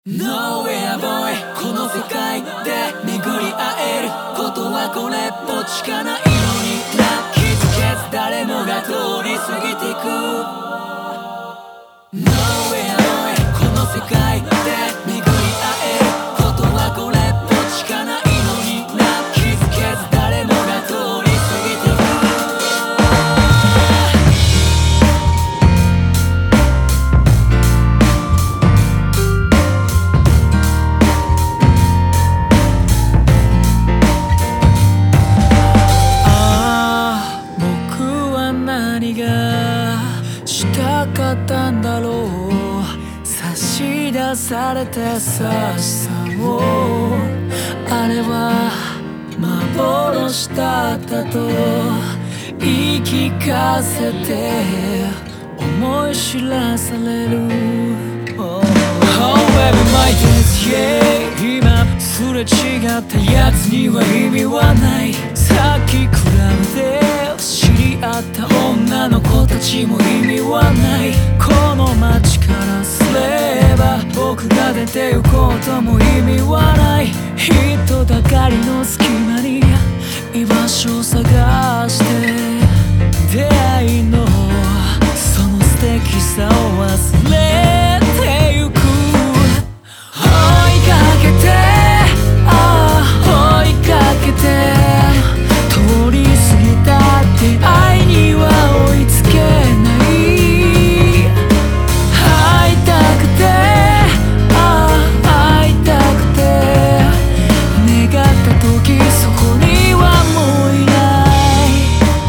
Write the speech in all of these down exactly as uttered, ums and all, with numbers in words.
Nowhere boy この世界で巡り会えることはこれっぽっちかないのにな気づけず誰もが通り過ぎてく Nowhere boy この世界で巡り会えることはこれっぽっちかないのにな気づけず誰もが通り過ぎてくしたかったんだろう差し出されて優しさをあれは幻だったと言い聞かせて思い知らされる Oh baby my days yeah 今すれ違ったやつには意味はないさっき比べて知り合った女の子たちも意味はないこの街からすれば僕が出て行こうとも意味はない人だかりの隙間に居場所を探して出会いのその素敵さを忘れてゆく追いかけてああ追いかけて通り過ぎた出会いには追いつけない会いたくてああ会いたくて願った時そこにはもういない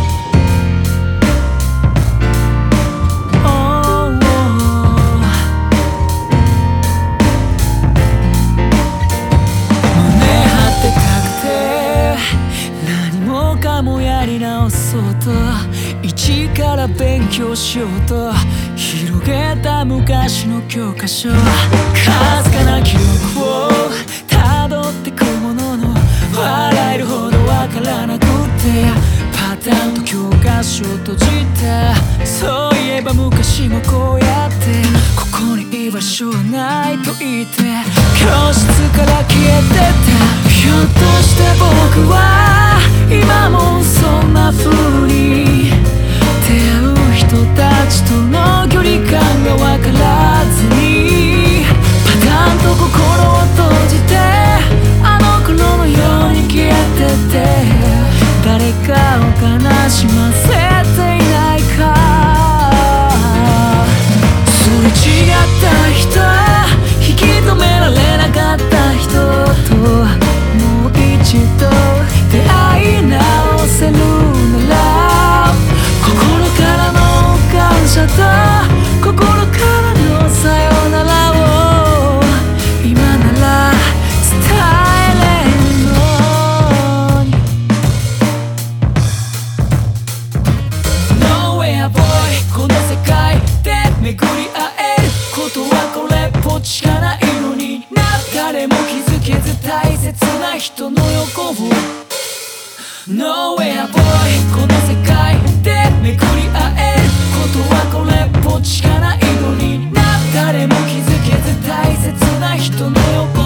胸張ってたくて何もかもやり直そうと一から勉強しようと広げた昔の教科書かすかな記憶をたどってくものの笑えるほどわからなくってパターンと教科書閉じたそういえば昔もこうやってここに居場所はないと言って教室から消えてたひょっとして僕は今もそんな風に出会う人たちとの距離感が分からずにパターンと心を閉じてあの頃のように消えてて誰かを悲しませていないかすれ違った人引き止められなかった人ともう一度出会い直せるなら心からの感謝と心からのさよならを今なら伝えれるのに Nowhere boy この世界で巡り会えることはこれっぽっちかないのにな誰も気づけず大切な人の横をNowhere boy この世界で巡り会えることはこれっぽっちかないのにな誰も気づけず大切な人の横